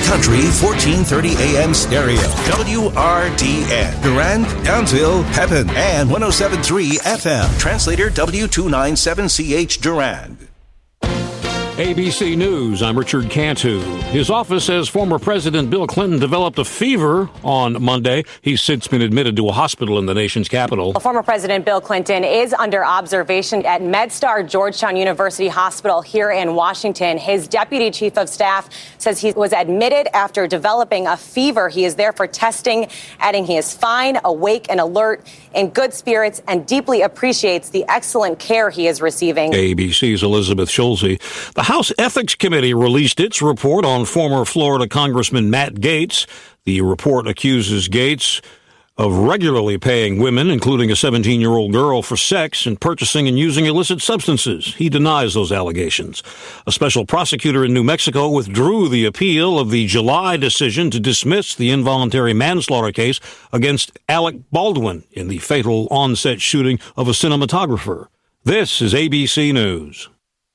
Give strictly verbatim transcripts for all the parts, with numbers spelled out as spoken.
Country fourteen thirty A M stereo. W R D N. Durand, Downsville, Pepin, and one oh seven point three F M. Translator W two ninety-seven C H Durand. A B C News, I'm Richard Cantu. His office says former President Bill Clinton developed a fever on Monday. He's since been admitted to a hospital in the nation's capital. Well, former President Bill Clinton is under observation at MedStar Georgetown University Hospital here in Washington. His deputy chief of staff says he was admitted after developing a fever. He is there for testing, adding he is fine, awake and alert, in good spirits, and deeply appreciates the excellent care he is receiving. A B C's Elizabeth Schulze. The House Ethics Committee released its report on former Florida Congressman Matt Gaetz. The report accuses Gaetz of regularly paying women, including a seventeen-year-old girl, for sex and purchasing and using illicit substances. He denies those allegations. A special prosecutor in New Mexico withdrew the appeal of the July decision to dismiss the involuntary manslaughter case against Alec Baldwin in the fatal on-set shooting of a cinematographer. This is A B C News.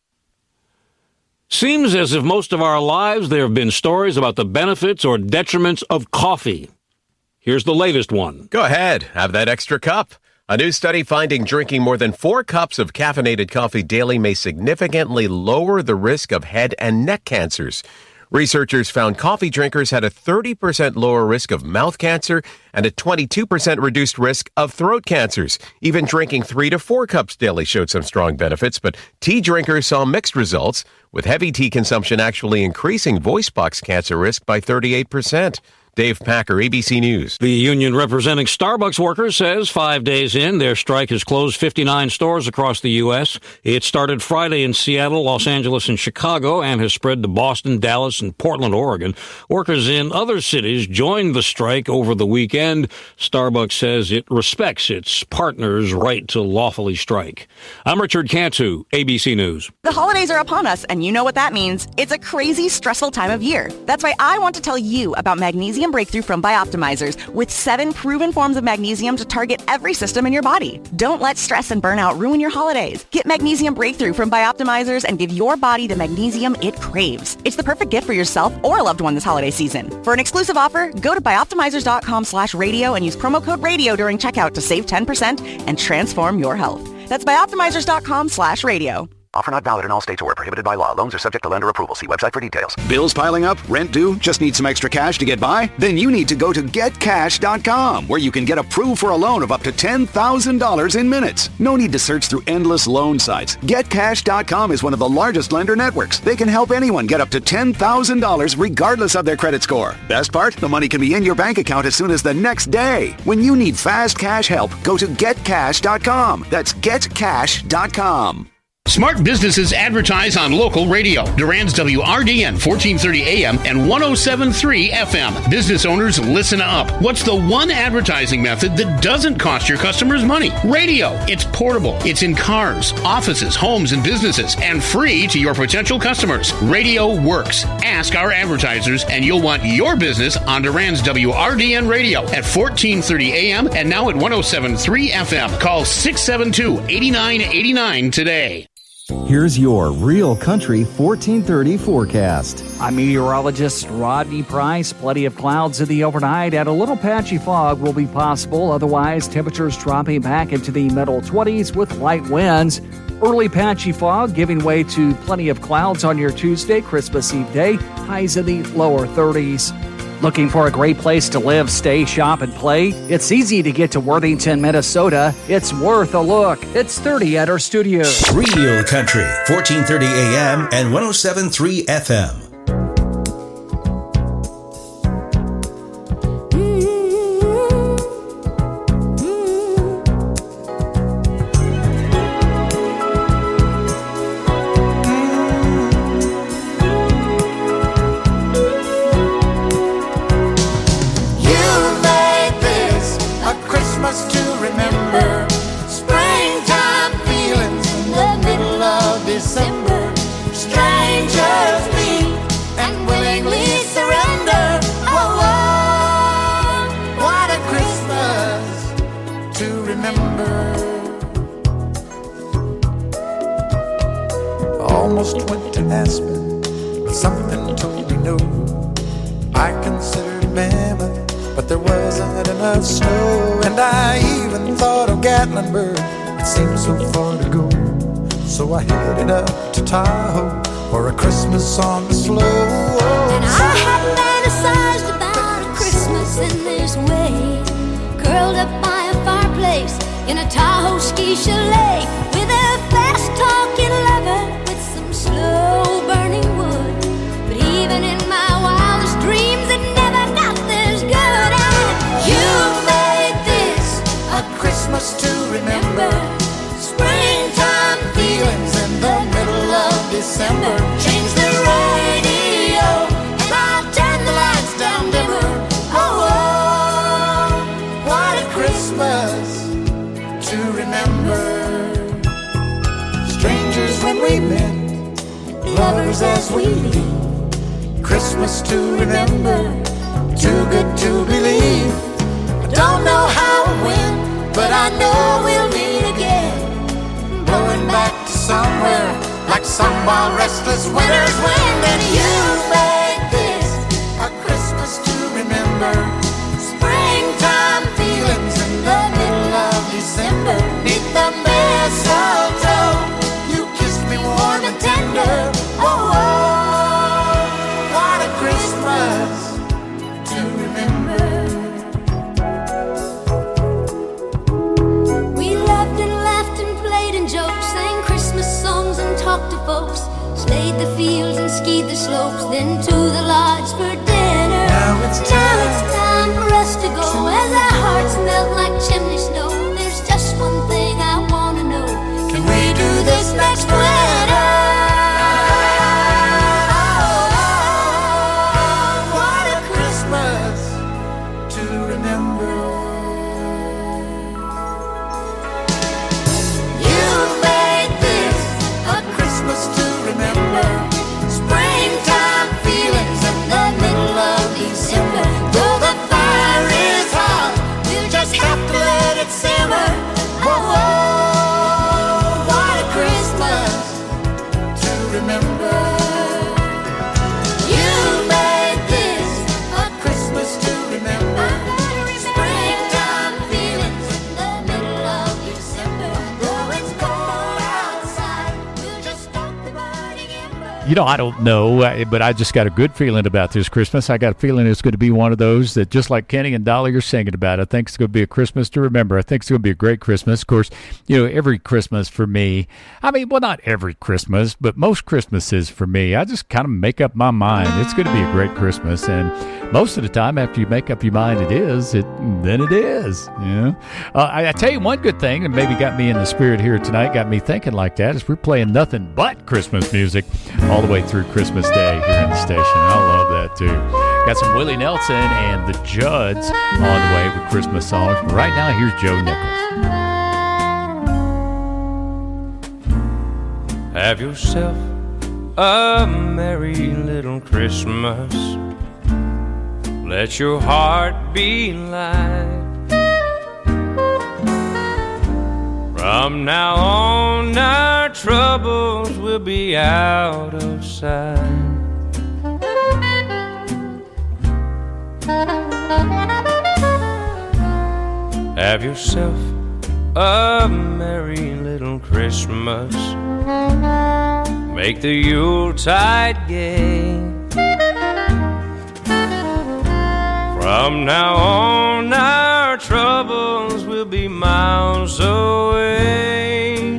Seems as if most of our lives there have been stories about the benefits or detriments of coffee. Here's the latest one. Go ahead. Have that extra cup. A new study finding drinking more than four cups of caffeinated coffee daily may significantly lower the risk of head and neck cancers. Researchers found coffee drinkers had a thirty percent lower risk of mouth cancer and a twenty-two percent reduced risk of throat cancers. Even drinking three to four cups daily showed some strong benefits, but tea drinkers saw mixed results, with heavy tea consumption actually increasing voice box cancer risk by thirty-eight percent. Dave Packer, A B C News. The union representing Starbucks workers says five days in, their strike has closed fifty-nine stores across the U S. It started Friday in Seattle, Los Angeles, and Chicago, and has spread to Boston, Dallas, and Portland, Oregon. Workers in other cities joined the strike over the weekend. Starbucks says it respects its partners' right to lawfully strike. I'm Richard Cantu, A B C News. The holidays are upon us, and you know what that means. It's a crazy, stressful time of year. That's why I want to tell you about Magnesium Breakthrough from Bioptimizers, with seven proven forms of magnesium to target every system in your body. Don't let stress and burnout ruin your holidays. Get Magnesium Breakthrough from Bioptimizers and give your body the magnesium it craves. It's the perfect gift for yourself or a loved one this holiday season. For an exclusive offer, go to bioptimizers.com slash radio and use promo code radio during checkout to save ten percent and transform your health. That's bioptimizers.com slash radio. Offer not valid in all states or prohibited by law. Loans are subject to lender approval. See website for details. Bills piling up? Rent due? Just need some extra cash to get by? Then you need to go to get cash dot com, where you can get approved for a loan of up to ten thousand dollars in minutes. No need to search through endless loan sites. get cash dot com is one of the largest lender networks. They can help anyone get up to ten thousand dollars regardless of their credit score. Best part? The money can be in your bank account as soon as the next day. When you need fast cash help, go to get cash dot com. That's get cash dot com. Smart businesses advertise on local radio. Durand's W R D N fourteen thirty A M and one oh seven point three F M. Business owners, listen up. What's the one advertising method that doesn't cost your customers money? Radio. It's portable. It's in cars, offices, homes, and businesses, and free to your potential customers. Radio works. Ask our advertisers, and you'll want your business on Durand's W R D N radio at fourteen thirty A M and now at one oh seven point three F M. Call six seven two, eight nine eight nine today. Here's your Real Country fourteen thirty forecast. I'm meteorologist Rodney Price. Plenty of clouds in the overnight and a little patchy fog will be possible. Otherwise, temperatures dropping back into the middle twenties with light winds. Early patchy fog giving way to plenty of clouds on your Tuesday, Christmas Eve day. Highs in the lower thirties. Looking for a great place to live, stay, shop, and play? It's easy to get to Worthington, Minnesota. It's worth a look. It's thirty at our studio. Real Country, fourteen thirty A M and one oh seven point three F M. Almost went to Aspen, but something told me no. there wasn't enough snow. And I even thought of Gatlinburg, it seemed so far to go. So I headed up to Tahoe for a Christmas on the slow. And I had fantasized about a Christmas in this way, curled up by a fireplace in a Tahoe ski chalet, with a fast-talking lover with some slow-burning wood. But even in my wildest dreams, it never got this good. And you made this a Christmas to remember. Springtime feelings in the middle of December. Change the radio and I'll turn the lights down dimmer. Oh, oh, what a Christmas to remember. Strangers when we met, lovers as we leave. Christmas to remember, too good to believe. I don't know how or when, but I know we'll meet again. Blowing back to somewhere like some wild restless winter's wind. And you made this a Christmas to remember. Springtime feelings in the middle of December. Neath the mistletoe, you kissed me warm and tender. Oh, oh, what a Christmas to remember. We loved and laughed and played and joked, sang Christmas songs and talked to folks, slayed the fields and skied the slopes, then to the lodge for dinner. Now it's time, now it's time for us to go, as our hearts melt like chimney snow. There's just one thing I want to know, can we do this next winter? Oh, what a Christmas to remember. You made this a Christmas to remember. Springtime feelings in the middle of December. Though the fire is hot, we'll just have to let it simmer. Oh, oh, what a Christmas to remember. You made this a Christmas to remember. Springtime feelings in the middle of December. Though it's cold outside, we'll just stoke the burning embers. You know, I don't know, uh, but I just got a good feeling about this Christmas. I got a feeling it's going to be one of those that, just like Kenny and Dolly are singing about, I think it's going to be a Christmas to remember. I think it's going to be a great Christmas. Of course, you know, every Christmas for me, I mean, well, not every Christmas, but most Christmases for me, I just kind of make up my mind. It's going to be a great Christmas. And most of the time, after you make up your mind it is, it then it is. You know? uh, I, I tell you one good thing that maybe got me in the spirit here tonight, got me thinking like that, is we're playing nothing but Christmas music all the way through Christmas Day here in the station. I love that too. Got some Willie Nelson and the Judds on the way with Christmas songs. But right now, here's Joe Nichols. Have yourself a merry little Christmas. Let your heart be light. From now on, our troubles will be out of sight. Have yourself a merry little Christmas. Make the Yuletide gay. From now on, our troubles will be miles away.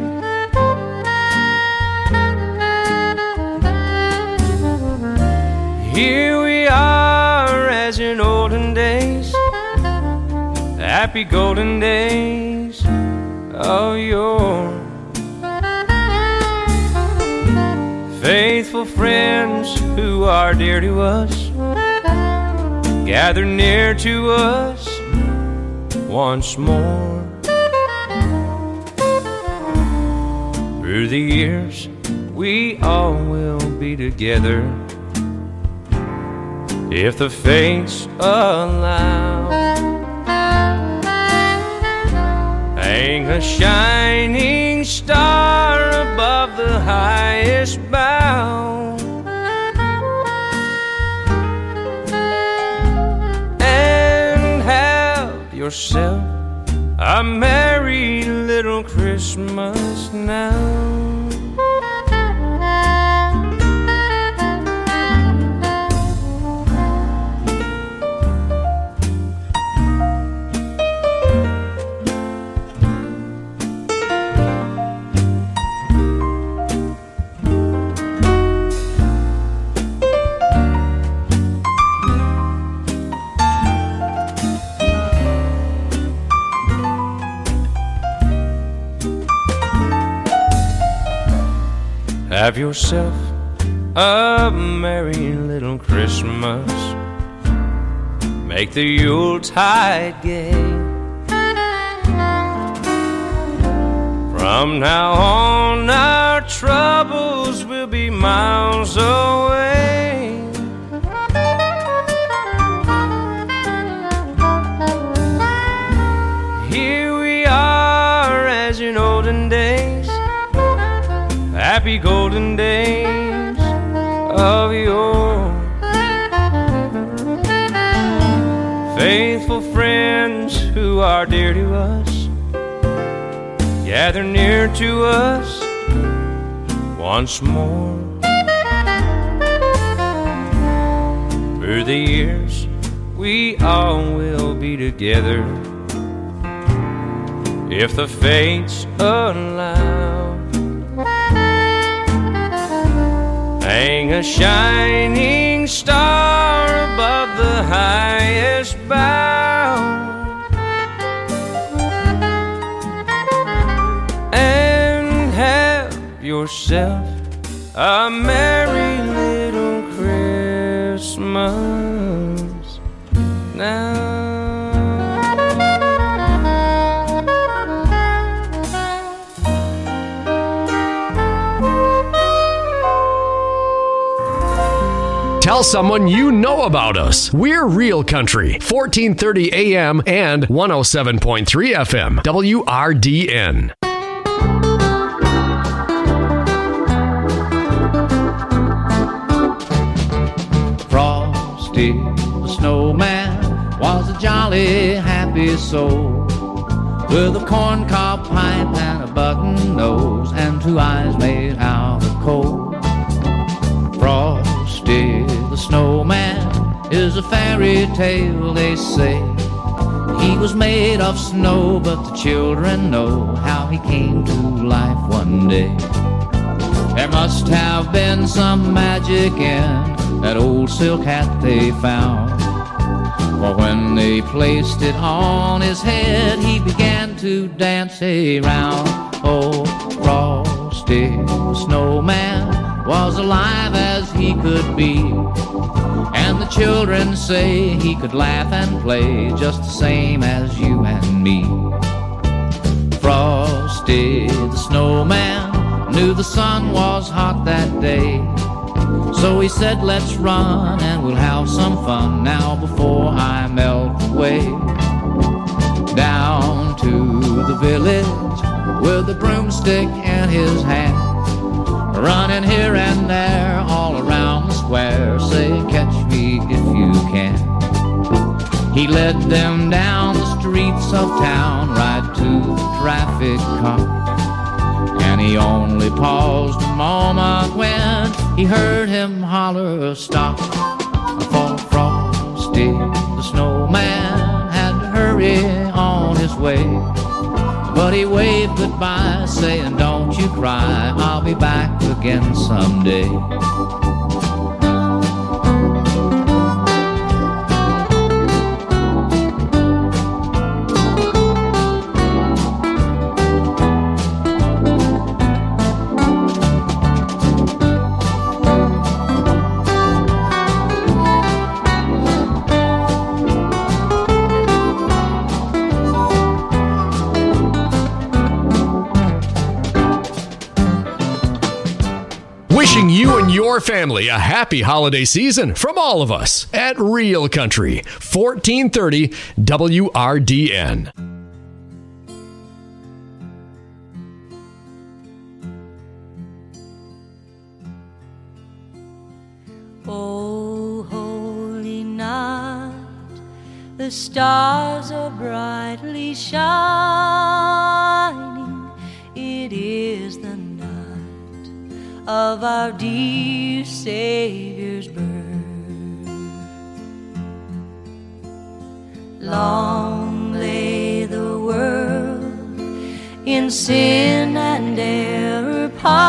Here we are as in olden days, happy golden days of yore. Faithful friends who are dear to us, gather near to us once more. Through the years, we all will be together, if the fates allow. Hang a shining star above the highest bough, yourself a merry little Christmas now. Have yourself a merry little Christmas. Make the Yuletide gay. From now on our troubles will be miles away. Here we are as in olden days, happy golden days of yore. Faithful friends who are dear to us gather near to us once more. Through the years we all will be together if the fates allow. Hang a shining star above the highest bough, and have yourself a merry little Christmas now. Tell someone you know about us. We're Real Country, fourteen thirty A M and one oh seven point three F M, W R D N. Frosty the snowman was a jolly happy soul, with a corncob pipe and a button nose and two eyes made out of coal. Frosty the snowman is a fairy tale, they say. He was made of snow, but the children know how he came to life one day. There must have been some magic in that old silk hat they found, for when they placed it on his head, he began to dance around. Oh, Frosty the snowman was alive as he could be, and the children say he could laugh and play just the same as you and me. Frosty the snowman knew the sun was hot that day, so he said, let's run and we'll have some fun now before I melt away. Down to the village with a broomstick in his hand, running here and there all around the square, saying, catch me if you can. He led them down the streets of town, right to the traffic cop, and he only paused a moment when he heard him holler, stop. For Frosty the snowman had to hurry on his way, but he waved goodbye, saying, don't you cry, I'll be back again someday. Wishing you and your family a happy holiday season from all of us at Real Country, fourteen thirty W R D N. Oh, holy night, the stars stars are brightly shining. It is the night of our dear Savior's birth. Long lay the world in sin and error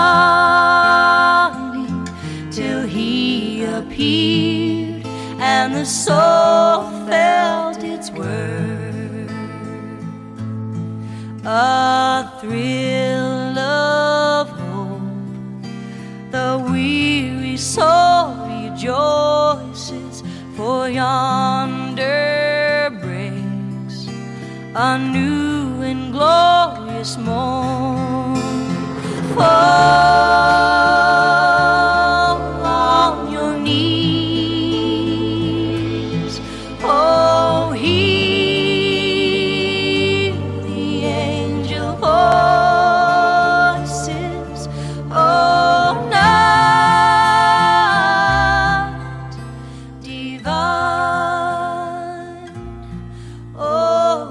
pining, till he appeared and the soul felt its worth. A thrill of hope, the weary soul rejoices, for yonder breaks a new and glorious morn. Fall on your knees, oh, hear the angel voices, oh, night divine, oh,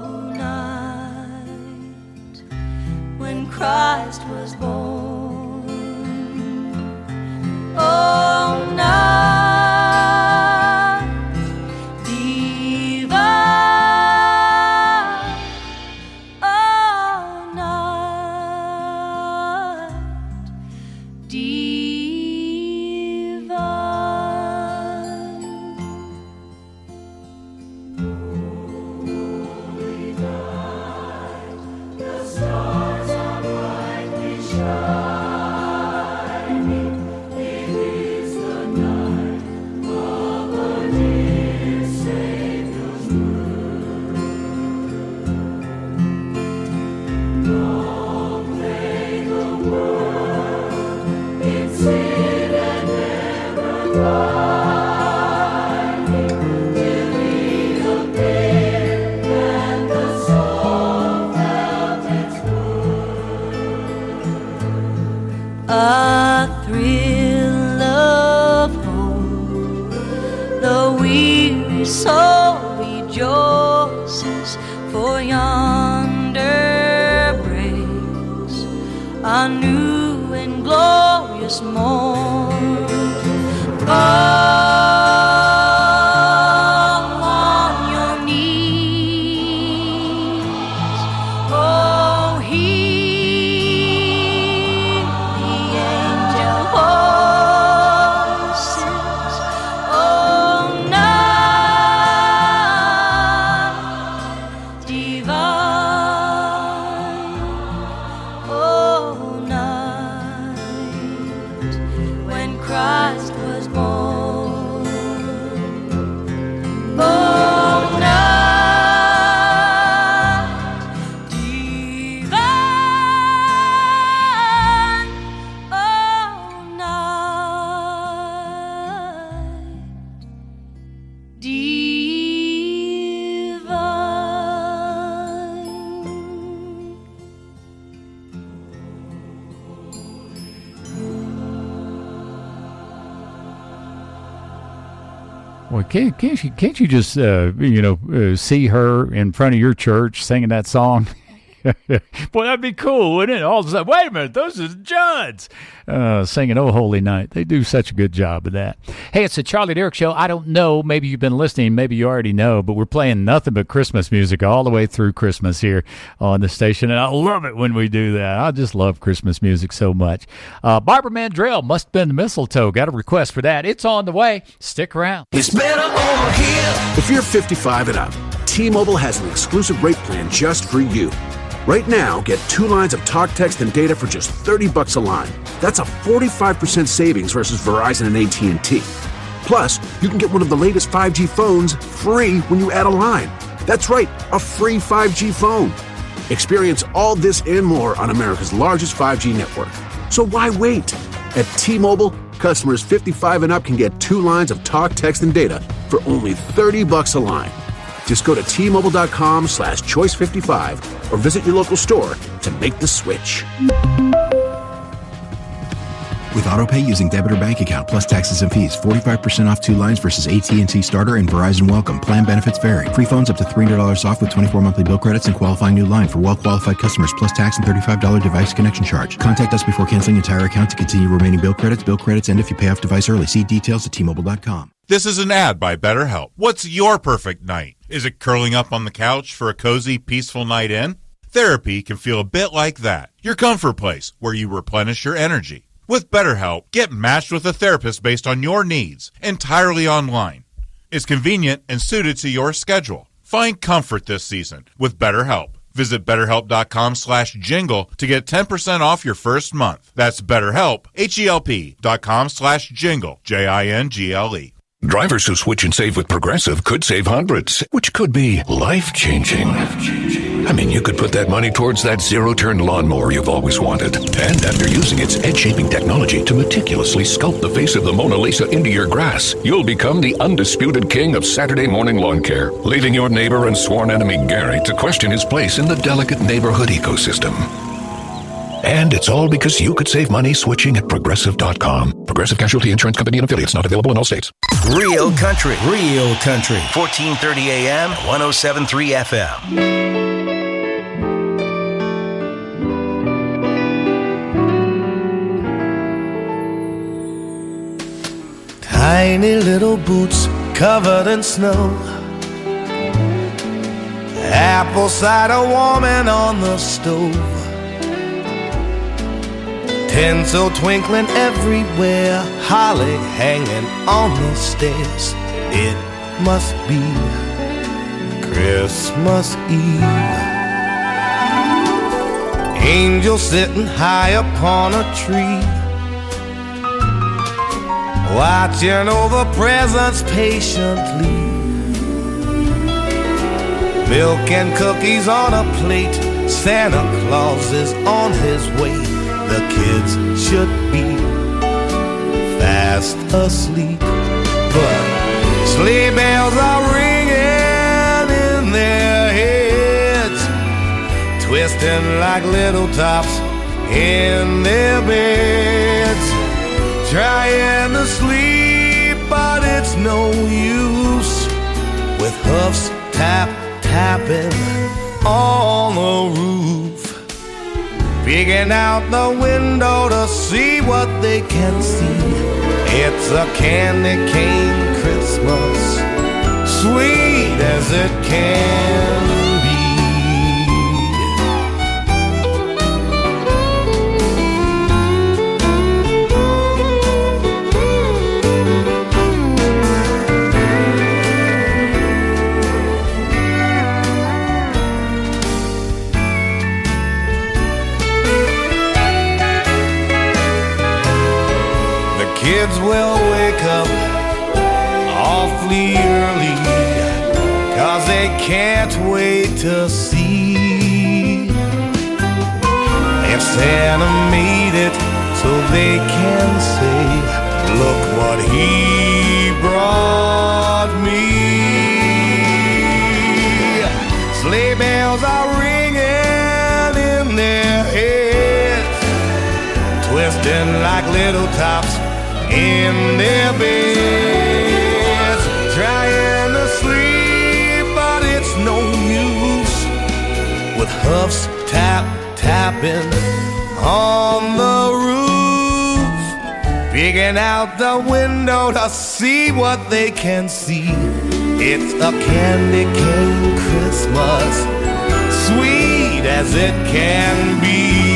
night when Christ was born. Oh, night divine, oh, night divine. Holy night, the stars are brightly shining. It is the night of our dear Savior's birth. Long lay the world in sin and error pining, till he appeared and the soul felt its worth. A thrill of hope, the weary soul rejoices, for yonder breaks a new and glorious morn. Fall on your knees, oh, hear the angel voices, oh, night divine, oh, night when Christ was born. Oh, night divine, oh, night divine. Well, can't, can't you can't you just uh, you know uh, see her in front of your church singing that song? Boy, that'd be cool, wouldn't it? All of a sudden, wait a minute, those are the Judds uh, singing "Oh Holy Night." They do such a good job of that. Hey, it's the Charlie Derrick Show. I don't know, maybe you've been listening, maybe you already know, but we're playing nothing but Christmas music all the way through Christmas here on the station, and I love it when we do that. I just love Christmas music so much. Uh, Barbara Mandrell, Must Have Been the Mistletoe. Got a request for that. It's on the way. Stick around. It's better over here. If you're fifty-five and up, T-Mobile has an exclusive rate plan just for you. Right now, get two lines of talk, text, and data for just thirty bucks a line. That's a forty-five percent savings versus Verizon and A T and T. Plus, you can get one of the latest five G phones free when you add a line. That's right, a free five G phone. Experience all this and more on America's largest five G network. So why wait? At T-Mobile, customers fifty-five and up can get two lines of talk, text, and data for only thirty bucks a line. Just go to T-Mobile.com slash choice 55 or visit your local store to make the switch. With AutoPay using debit or bank account plus taxes and fees, forty-five percent off two lines versus A T and T Starter and Verizon Welcome. Plan benefits vary. Free phones up to three hundred dollars off with twenty-four monthly bill credits and qualifying new line for well-qualified customers plus tax and thirty-five dollars device connection charge. Contact us before canceling entire account to continue remaining bill credits. Bill credits end if you pay off device early. See details at T Mobile dot com. This is an ad by BetterHelp. What's your perfect night? Is it curling up on the couch for a cozy, peaceful night in? Therapy can feel a bit like that. Your comfort place, where you replenish your energy. With BetterHelp, get matched with a therapist based on your needs, entirely online. It's convenient and suited to your schedule. Find comfort this season with BetterHelp. Visit betterhelp.com slash jingle to get ten percent off your first month. That's BetterHelp, H-E-L-P dot com slash jingle, J I N G L E. Drivers who switch and save with Progressive could save hundreds, which could be life-changing. I mean, you could put that money towards that zero-turn lawnmower you've always wanted. And after using its head-shaping technology to meticulously sculpt the face of the Mona Lisa into your grass, you'll become the undisputed king of Saturday morning lawn care, leaving your neighbor and sworn enemy Gary to question his place in the delicate neighborhood ecosystem. And it's all because you could save money switching at Progressive dot com. Progressive Casualty Insurance Company and affiliates, not available in all states. Real country, real country. fourteen thirty A M, one oh seven point three F M. Tiny little boots covered in snow, apple cider warming on the stove, tinsel twinkling everywhere, holly hanging on the stairs. It must be Christmas Eve. Angel sitting high upon a tree, watching over presents patiently. Milk and cookies on a plate, Santa Claus is on his way. The kids should be fast asleep, but sleigh bells are ringing in their heads, twisting like little tops in their beds, trying to sleep, but it's no use, with hoofs tap tapping on the roof, peeking out the window to see what they can see. It's a candy cane Christmas, sweet as it can be. Kids will wake up awfully early, 'cause they can't wait to see if Santa made it, so they can say, look what he brought me. Sleigh bells are ringing in their heads, twisting like little tops in their beds, trying to sleep, but it's no use, with hoofs tap tapping on the roof, peeking out the window to see what they can see. It's a candy cane Christmas, sweet as it can be.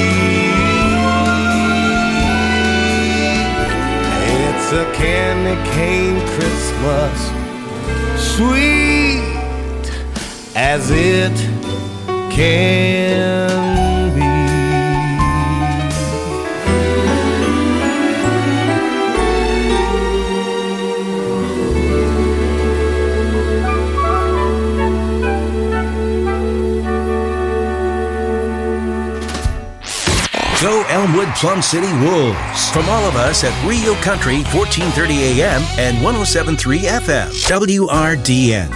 It's a candy cane Christmas, sweet as it can be. Go Elmwood Plum City Wolves. From all of us at Real Country, fourteen thirty A M and one oh seven point three F M, W R D N.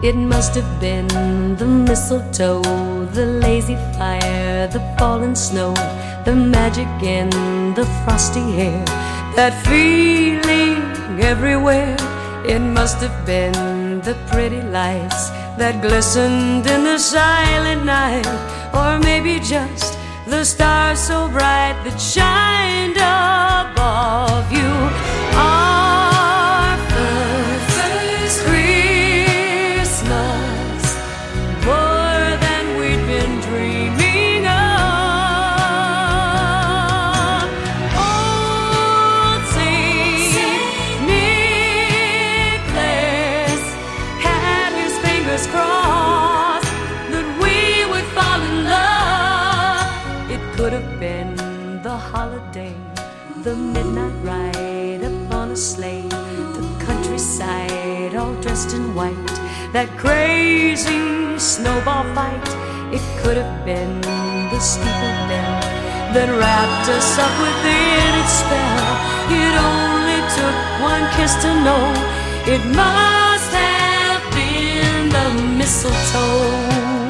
It must have been the mistletoe, the lazy fire, the fallen snow, the magic in the frosty air, that feeling everywhere. It must have been the pretty lights that glistened in the silent night, or maybe just the stars so bright that shined above you. Our first Christmas, more than we'd been dreaming of. Old Saint Nicholas had his fingers crossed that we would fall in love. It could have been the holiday, the midnight ride upon a sleigh, the countryside all dressed in white, that crazy snowball fight. It could have been the steeple bell that wrapped us up within its spell. It only took one kiss to know it must have been the mistletoe.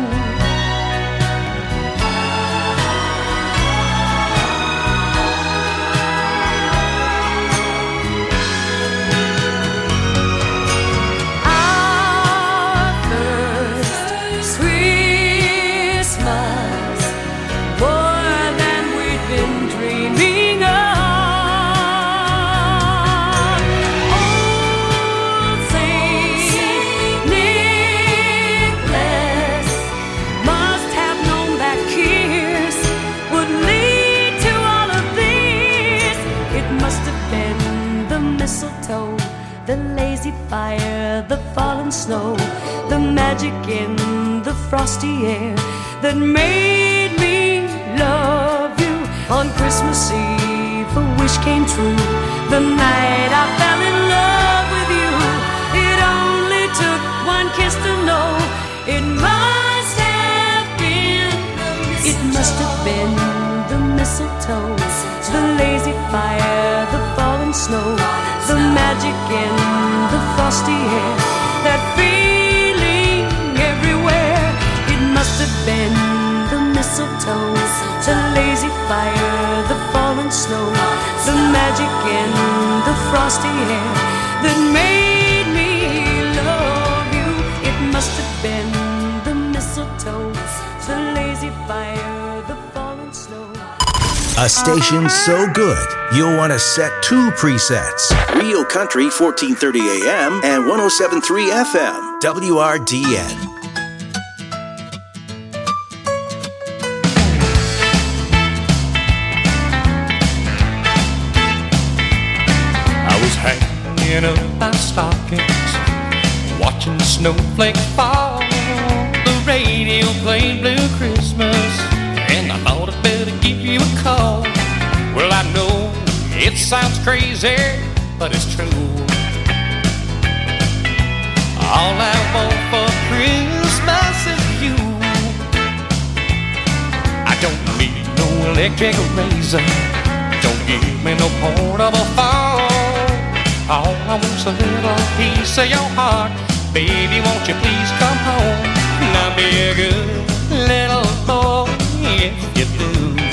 The lazy fire, the fallen snow, the magic in the frosty air that made me love you. On Christmas Eve a wish came true, the night I fell in love with you. It only took one kiss to know it must have been, it must have been the mistletoe, the lazy fire, the fallen snow, the magic in the frosty air, that feeling everywhere. It must have been the mistletoe, the lazy fire, the fallen snow, the magic in the frosty air that made me love you. It must have been the mistletoe, the lazy fire, the fallen snow. A station so good, you'll want to set two presets. Real Country fourteen thirty A M and one oh seven point three F M, W R D N. I was hanging up my stockings, watching the snowflakes fall. The radio played Blue Christmas, and I thought I'd better give you a call. Well, I know it sounds crazy, but it's true. All I want for Christmas is you. I don't need no electric razor, don't give me no portable phone. All I want's a little piece of your heart. Baby, won't you please come home? Now be a good little boy if you do.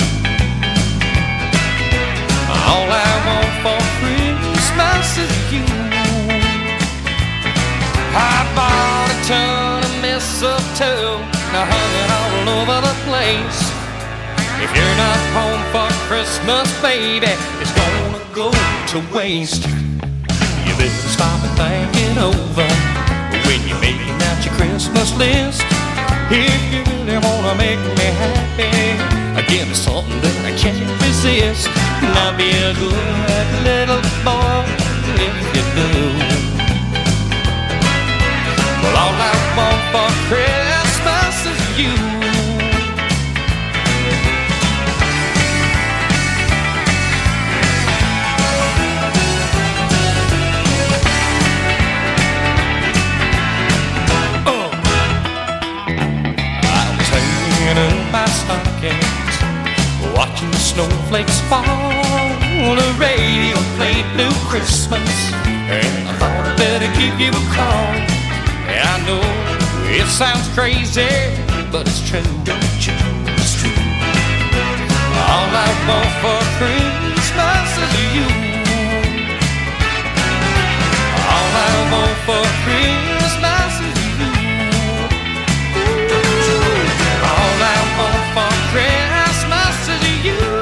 All I want for Christmas is you. I bought a ton of mistletoe, now hung it all over the place. If you're not home for Christmas, baby, it's gonna go to waste. You better stop and think it over when you're making out your Christmas list. If you really wanna make me happy, give me something that I can't resist. Now be a good little boy if you do. Well, all I want for Christmas is you. Oh. I was hanging up my stockings, watching the snowflakes fall. The radio played Blue Christmas, and I thought I'd better give you a call. Yeah, I know it sounds crazy, but it's true. Don't you know it's true? All I want for Christmas is you. All I want for Christmas is you. All I want for Christmas is you.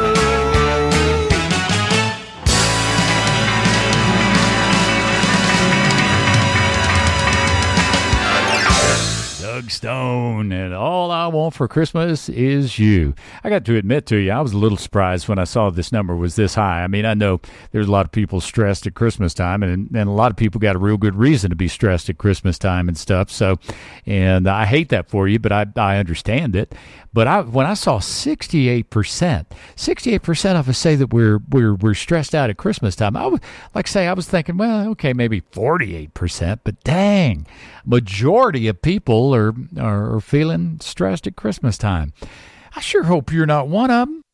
Doug Stone, and All I Want for Christmas Is You. I got to admit to you, I was a little surprised when I saw this number was this high. I mean, I know there's a lot of people stressed at Christmas time, and, and a lot of people got a real good reason to be stressed at Christmas time and stuff. So, and I hate that for you, but I, I understand it. But I, when I saw sixty-eight percent, sixty-eight percent of us say that we're we're we're stressed out at Christmas time. I would like say I was thinking, well, okay, maybe forty-eight percent, but dang, majority of people are are feeling stressed at Christmas time. I sure hope you're not one of them.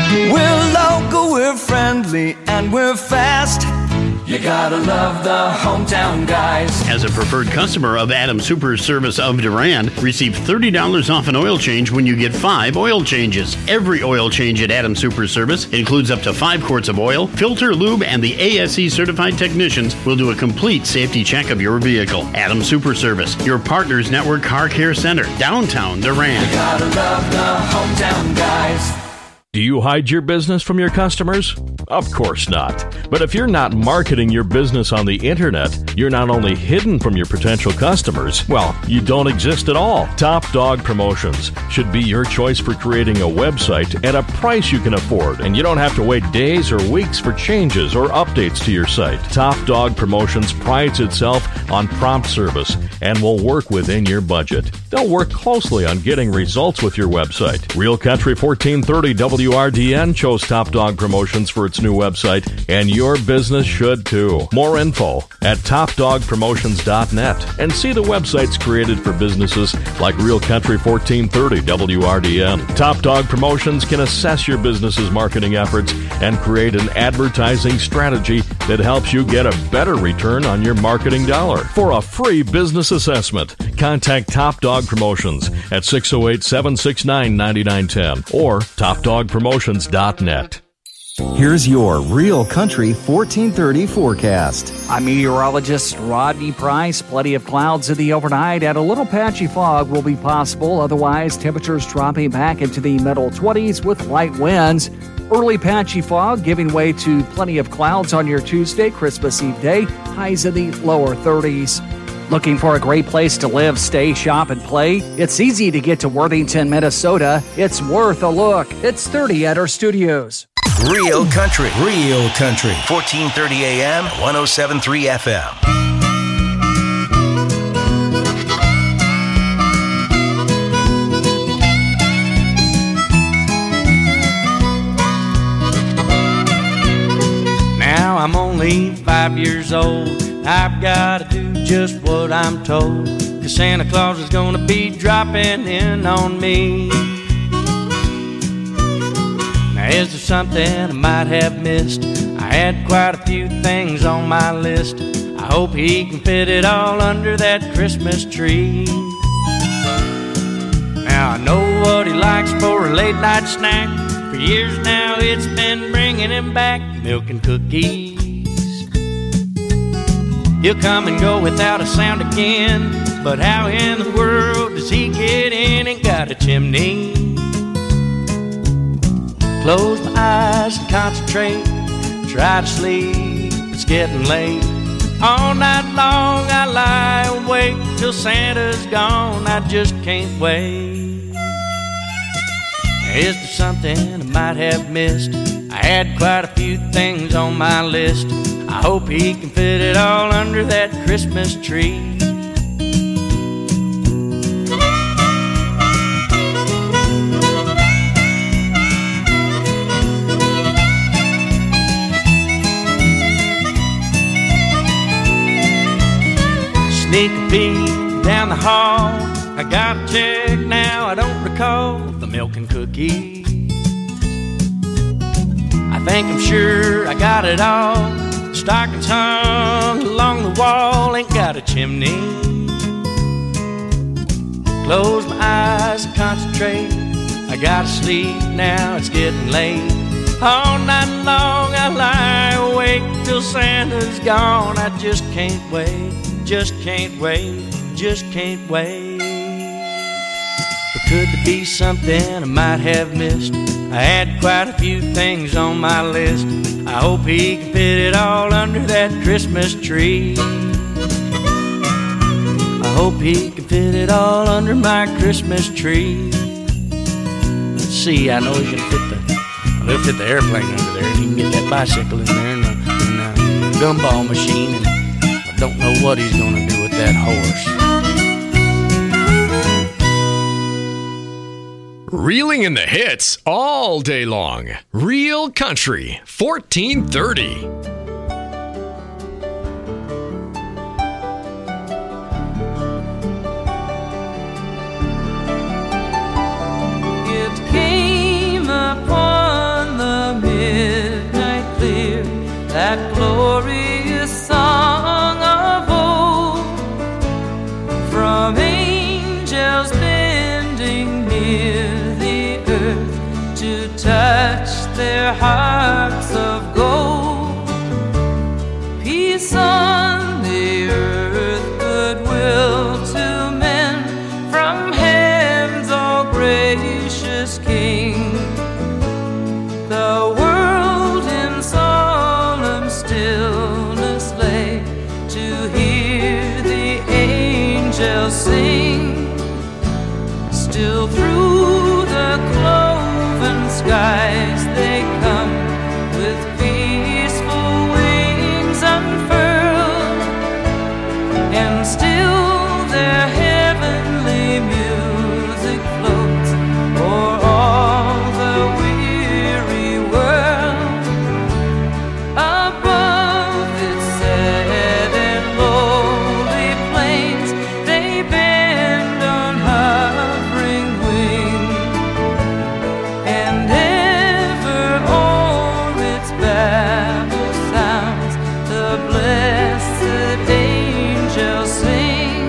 We're local, we're friendly, and we're fast. You gotta love the hometown guys. As a preferred customer of Adam Super Service of Durand, receive thirty dollars off an oil change when you get five oil changes. Every oil change at Adam Super Service includes up to five quarts of oil, filter, lube, and the A S E certified technicians will do a complete safety check of your vehicle. Adam Super Service, your Partners Network Car Care Center, downtown Durand. You gotta love the hometown guys. Do you hide your business from your customers? Of course not. But if you're not marketing your business on the internet, you're not only hidden from your potential customers, well, you don't exist at all. Top Dog Promotions should be your choice for creating a website at a price you can afford, and you don't have to wait days or weeks for changes or updates to your site. Top Dog Promotions prides itself on prompt service and will work within your budget. They'll work closely on getting results with your website. Real Country fourteen thirty W R D N chose Top Dog Promotions for its new website, and your business should too. More info at top dog promotions dot net, and see the websites created for businesses like Real Country fourteen thirty W R D N. Top Dog Promotions can assess your business's marketing efforts and create an advertising strategy that helps you get a better return on your marketing dollar. For a free business assessment, contact Top Dog Promotions at six oh eight, seven six nine, nine nine one zero or top dog promotions dot net. Here's your Real Country fourteen thirty forecast. I'm meteorologist Rodney Price. Plenty of clouds in the overnight and a little patchy fog will be possible. Otherwise, temperatures dropping back into the middle twenties with light winds. Early patchy fog giving way to plenty of clouds on your Tuesday, Christmas Eve day. Highs in the lower thirties. Looking for a great place to live, stay, shop, and play? It's easy to get to Worthington, Minnesota. It's worth a look. It's thirty at our studios. Real Country, Real Country, fourteen thirty A M, one oh seven point three F M. Now I'm only five years old. I've got to do just what I'm told, 'cause Santa Claus is gonna be dropping in on me. Now is there something I might have missed? I had quite a few things on my list. I hope he can fit it all under that Christmas tree. Now I know what he likes for a late night snack. For years now it's been bringing him back milk and cookies. He'll come and go without a sound again, but how in the world does he get in and got a chimney? Close my eyes and concentrate, try to sleep, it's getting late. All night long I lie awake till Santa's gone, I just can't wait. Is there something I might have missed? I had quite a few things on my list. I hope he can fit it all under that Christmas tree. Sneak a peek down the hall. I gotta check now, I don't recall the milk and cookies. I think I'm sure I got it all. Stockings hung along the wall, ain't got a chimney. close my eyes and concentrate. I gotta sleep now, it's getting late. All night long I lie awake till Santa's gone. I just can't wait, just can't wait, just can't wait. But could there be something I might have missed? I had quite a few things on my list. I hope he can fit it all under that Christmas tree. I hope he can fit it all under my Christmas tree. Let's see, I know he can fit the, he'll fit the airplane under there, and he can get that bicycle in there, and the, and the gumball machine, and I don't know what he's gonna do with that horse. Reeling in the hits all day long. Real Country, fourteen thirty. It came upon the midnight clear, that glorious song of old, from angels bending near to touch their hearts of gold. Peace on the earth, goodwill to men, from heaven's all gracious King. The world in solemn stillness lay to hear the angels sing. Still through the cloven skies they come, with peaceful wings unfurled, and still their heavenly music floats o'er all the weary world. Above its sad and lowly plains they bend on hovering wing, and ever o'er its babble sounds the blessed angels sing.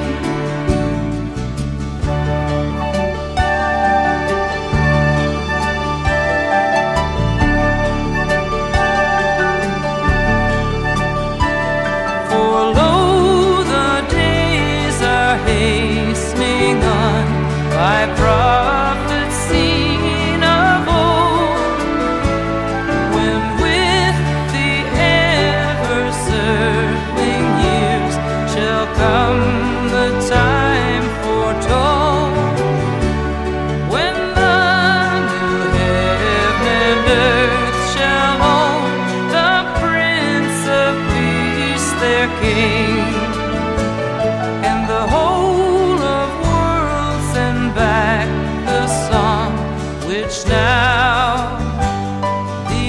For lo, the days are hastening on by prophets seen of old, when with the ever-circling years shall come the time foretold, when the new heaven and earth shall own the Prince of Peace their King, and the whole of worlds send back the song which now the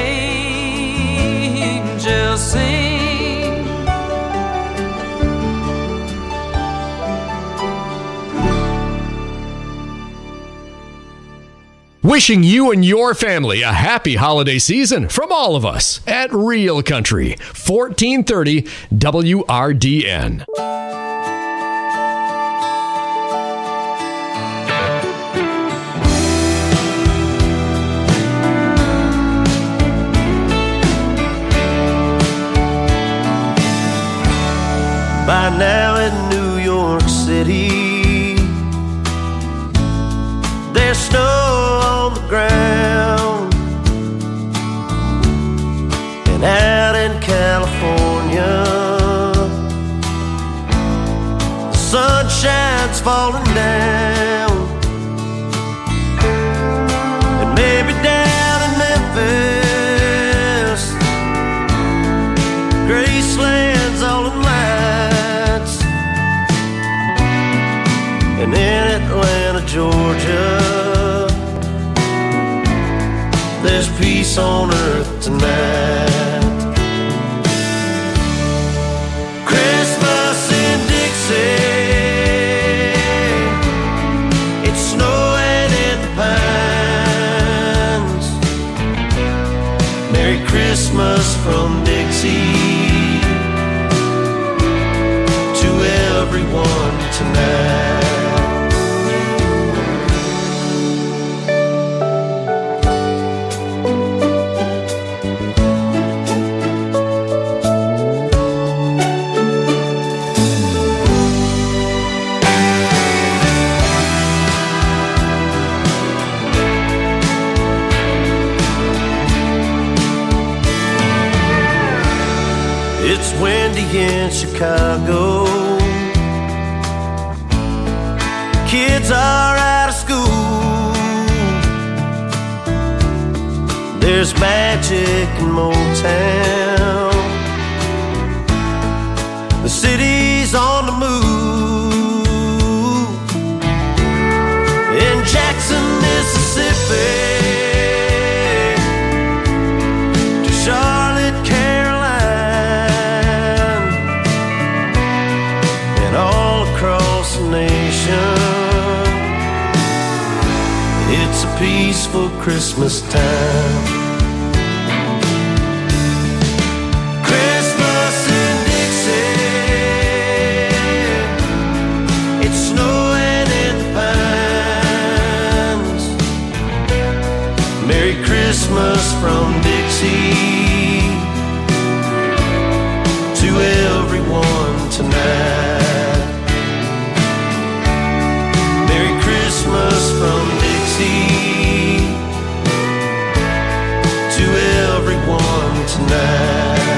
angels sing. Wishing you and your family a happy holiday season from all of us at Real Country, fourteen thirty W R D N. By now in New York City, there's snow on the ground, and out in California, the sunshine's falling down, and maybe down in Memphis, Graceland's all in lights, and in Atlanta, Georgia, there's peace on earth tonight. Christmas in Dixie, it's snowing in the pines. Merry Christmas from Dixie to everyone tonight. it's windy in Chicago. Kids are out of school. There's magic in Motown. The city's on the move. In Jackson, Mississippi, to Charlotte, Caroline, and all across the nation, it's a peaceful Christmas time. Christmas in Dixie, it's snowing in the pines. Merry Christmas from Dixie to everyone tonight. Merry Christmas from Dixie to everyone tonight.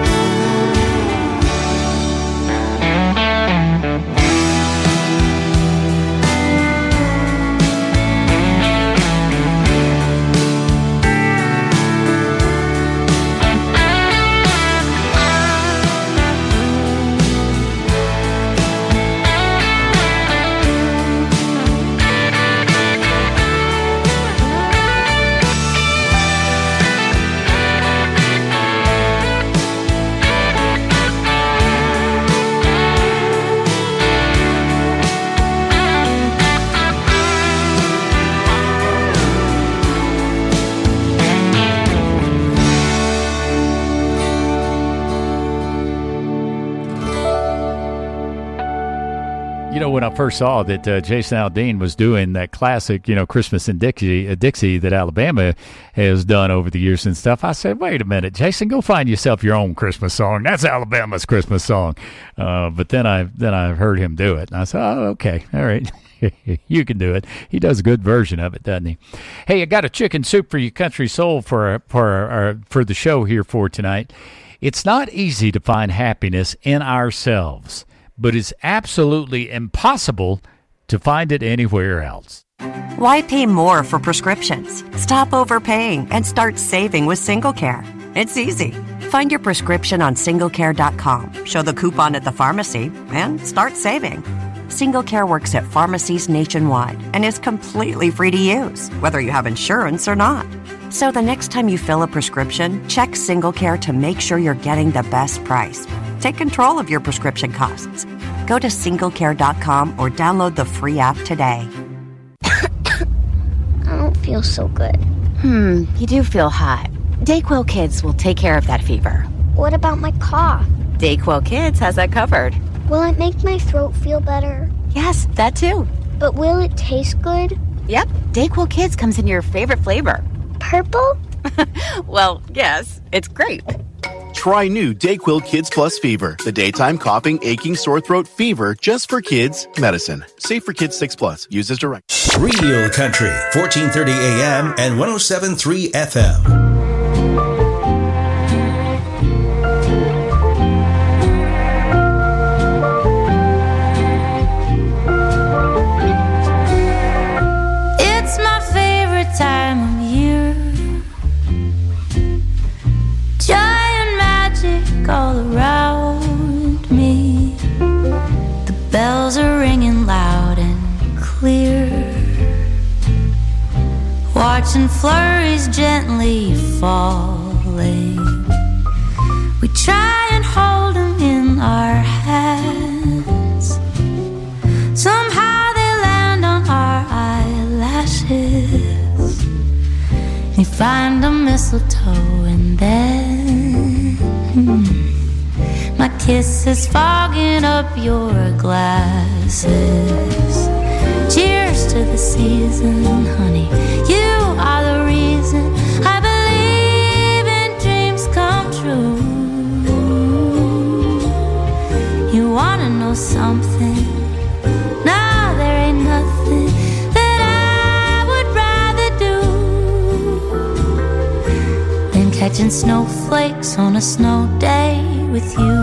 You know, when I first saw that uh, Jason Aldean was doing that classic, you know, Christmas in Dixie, uh, Dixie that Alabama has done over the years and stuff, I said, wait a minute, Jason, go find yourself your own Christmas song. That's Alabama's Christmas song. Uh, but then I then I heard him do it, and I said, oh, okay, all right. You can do it. He does a good version of it, doesn't he? Hey, I got a chicken soup for you, Country Soul, for for our, for the show here for tonight. It's not easy to find happiness in ourselves, but it's absolutely impossible to find it anywhere else. Why pay more for prescriptions? Stop overpaying and start saving with SingleCare. It's easy. Find your prescription on single care dot com, show the coupon at the pharmacy, and start saving. SingleCare works at pharmacies nationwide and is completely free to use, whether you have insurance or not. So the next time you fill a prescription, check SingleCare to make sure you're getting the best price. Take control of your prescription costs. Go to single care dot com or download the free app today. I don't feel so good. Hmm, you do feel hot. Dayquil Kids will take care of that fever. What about my cough? Dayquil Kids has that covered. Will it make my throat feel better? Yes, that too. But will it taste good? Yep, Dayquil Kids comes in your favorite flavor. Purple? Well, yes, it's grape. Try new Dayquil Kids Plus Fever, the daytime coughing, aching, sore throat fever just for kids medicine. Safe for kids six plus. Use as directed. Real Country, fourteen thirty A M and one oh seven point three F M. All around me, the bells are ringing loud and clear, watching flurries gently falling. We try and hold them in our hands. Somehow they land on our eyelashes. You find a mistletoe and then hmm, my kiss is fogging up your glasses. Cheers to the season, honey. You are the reason I believe in dreams come true. You wanna know something? Nah, there ain't nothing that I would rather do than catching snowflakes on a snow day with you.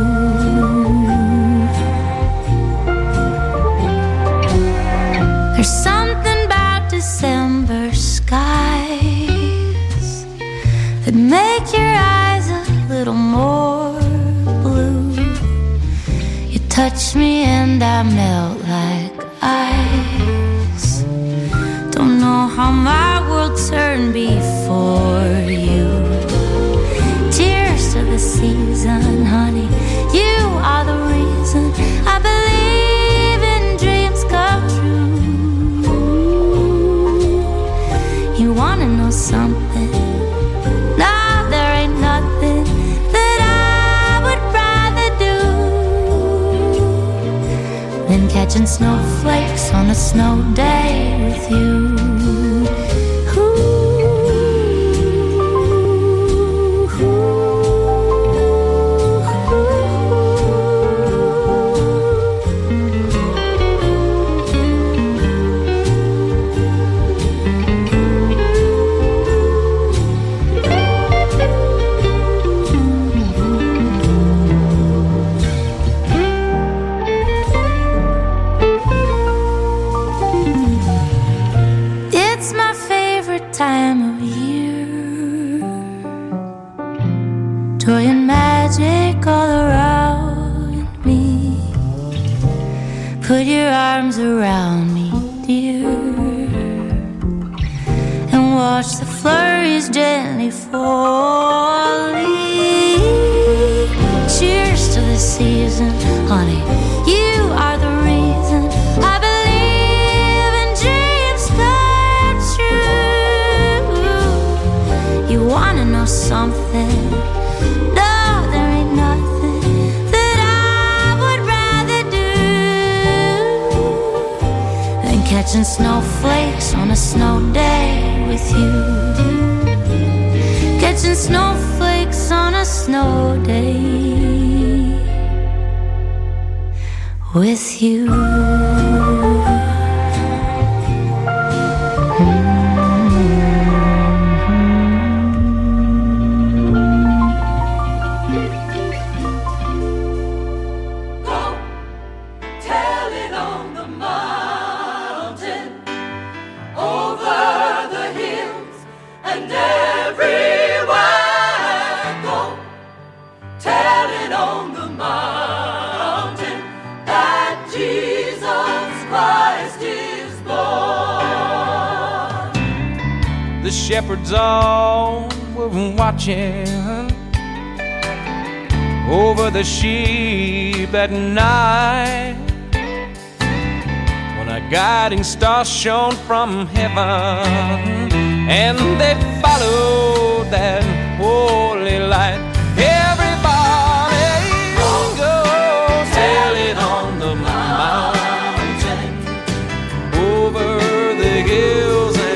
There's something about December skies that make your eyes a little more blue. You touch me and I melt like ice. Don't know how my world turned before you. Cheers to the season, honey. You are the reason I believe in dreams come true. You wanna know something? No, there ain't nothing that I would rather do than catching snowflakes on a snow day with you. Time of year, joy and magic all around me. Put your arms around me, dear, and watch the flurries gently falling. Cheers to the season, honey. You are the reason I believe in dreams come true. You wanna know something? No, there ain't nothing that I would rather do than catching snowflakes on a snow day with you. Catching snowflakes on a snow day with you. Shepherds all were watching over the sheep at night, when a guiding star shone from heaven, and they followed that holy light. Everybody go tell it on the mountain, over the hills and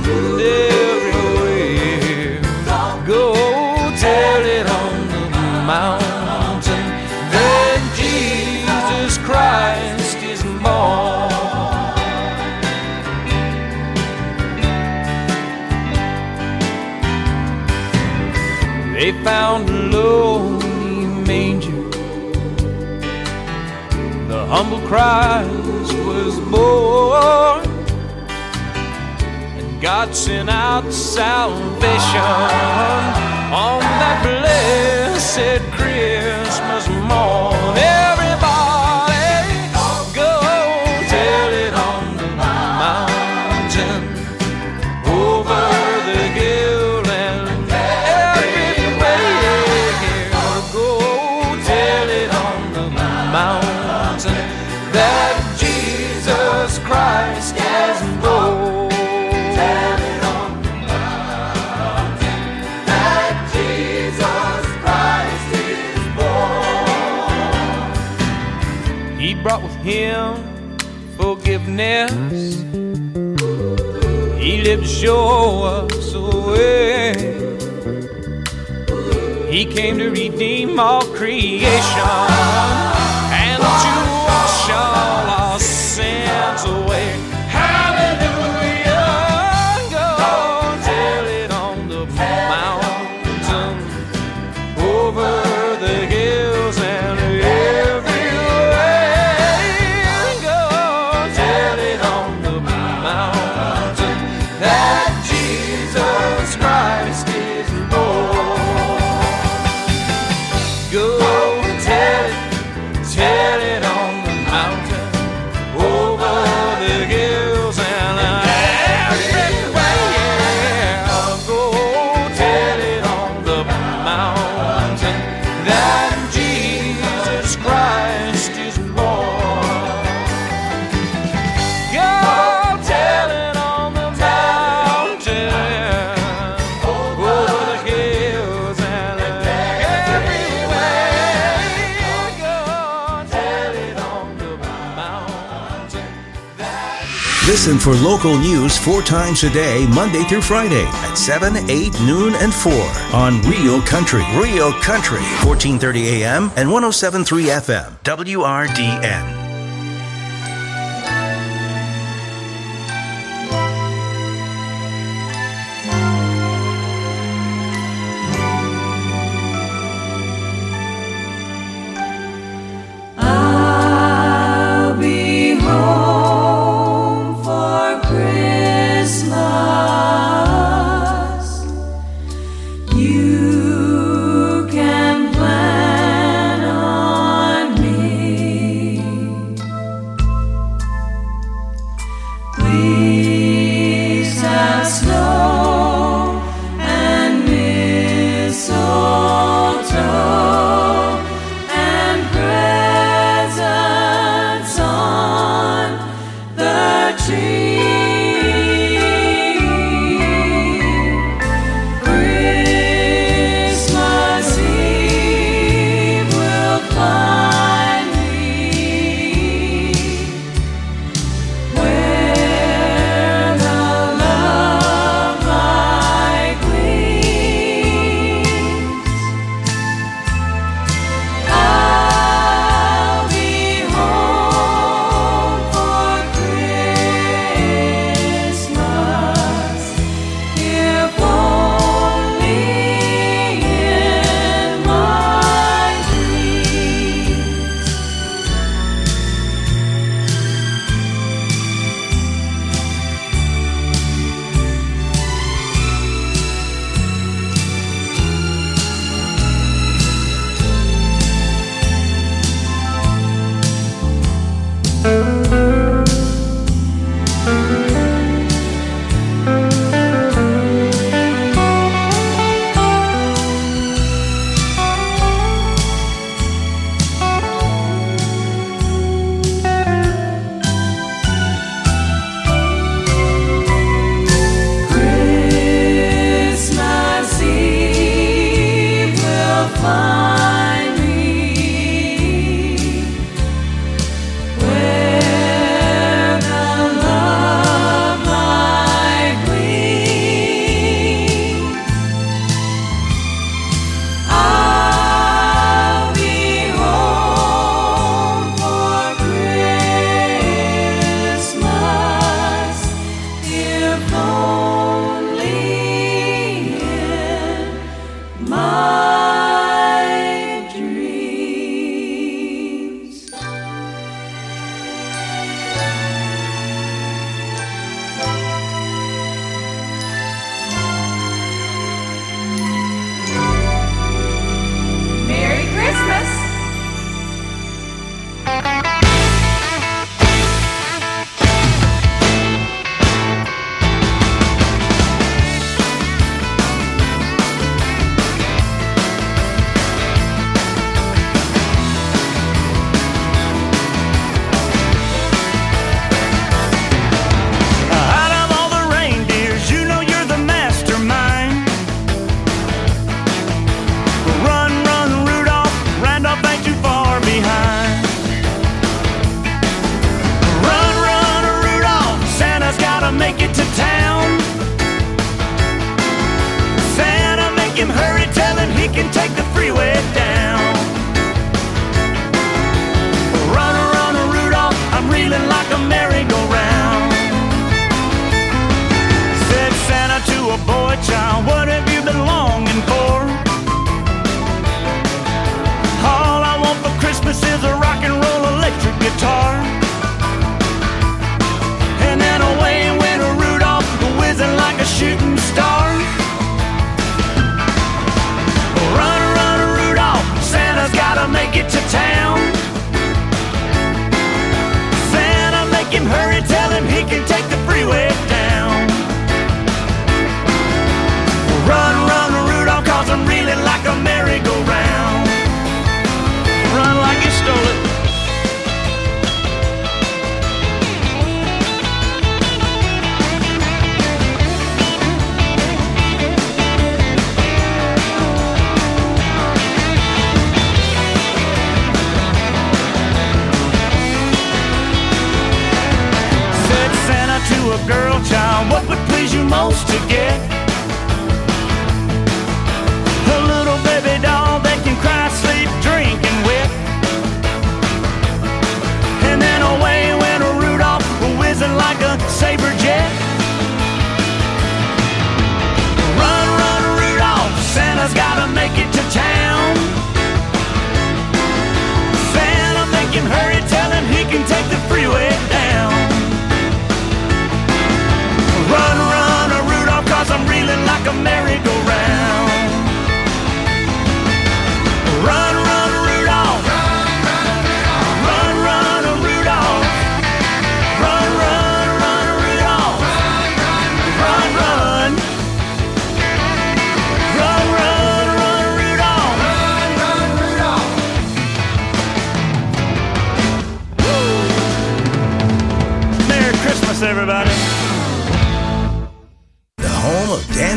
mountain, that Jesus Christ is born. They found a lowly manger, the humble Christ was born, and God sent out salvation on that blessed Christmas morn. Everybody go tell it on the mountain, over the hill and everywhere. Go tell it on the mountain that Jesus Christ is born. Brought with him forgiveness. He lived to show us the way. He came to redeem all creation and to wash all our sins away. Hallelujah! Go tell it on the mountain, over the hills Listen for local news four times a day, Monday through Friday at seven, eight, noon, and four on Real Country. Real Country, fourteen thirty A M and one oh seven point three F M, W R D N.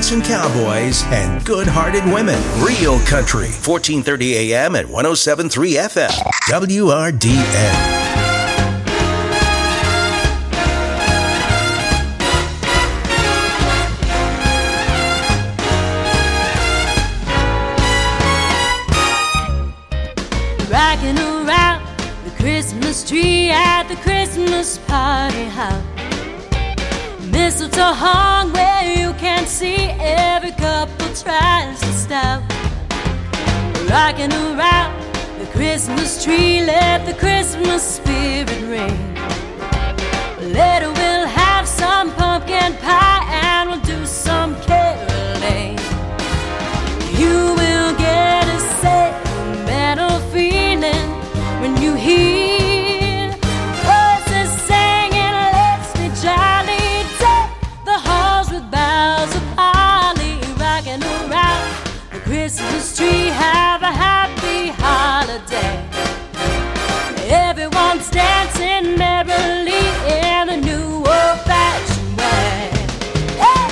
Wisconsin cowboys and good-hearted women. Real Country, fourteen thirty A M and one oh seven point three F M. W R D N. Rocking around the Christmas tree at the Christmas party hop. Mistletoe hung where you can see, every couple tries to stop. Rocking around the Christmas tree, let the Christmas spirit ring. Later we'll have some pumpkin pie and we'll do some caroling. You will get a sentimental feeling when you hear voices singing, let's be jolly, deck the halls with boughs of holly. Rocking around the Christmas tree, have a happy holiday. Everyone's dancing merrily in a new old-fashioned way. Hey!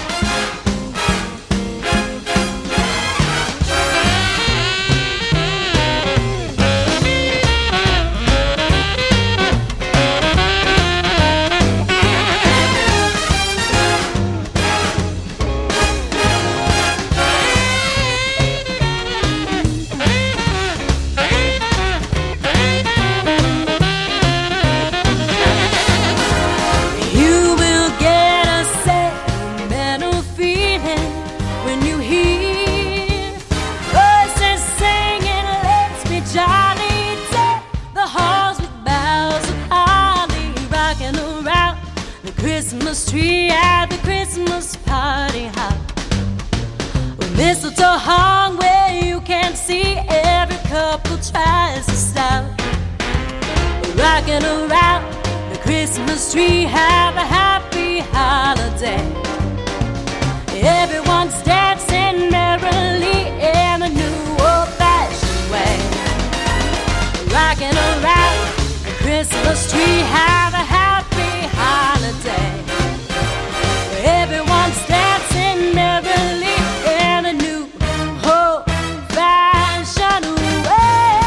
Christmas tree at the Christmas party hop. With mistletoe hung where you can see, every couple tries to stop. Rocking around the Christmas tree, have a happy holiday. Everyone's dancing merrily in a new old-fashioned way. Rocking around the Christmas tree, have a happy holiday. Everyone's dancing merrily in a new old-fashioned way.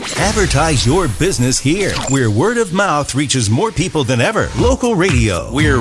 Advertise your business here, where word of mouth reaches more people than ever. Local radio. We're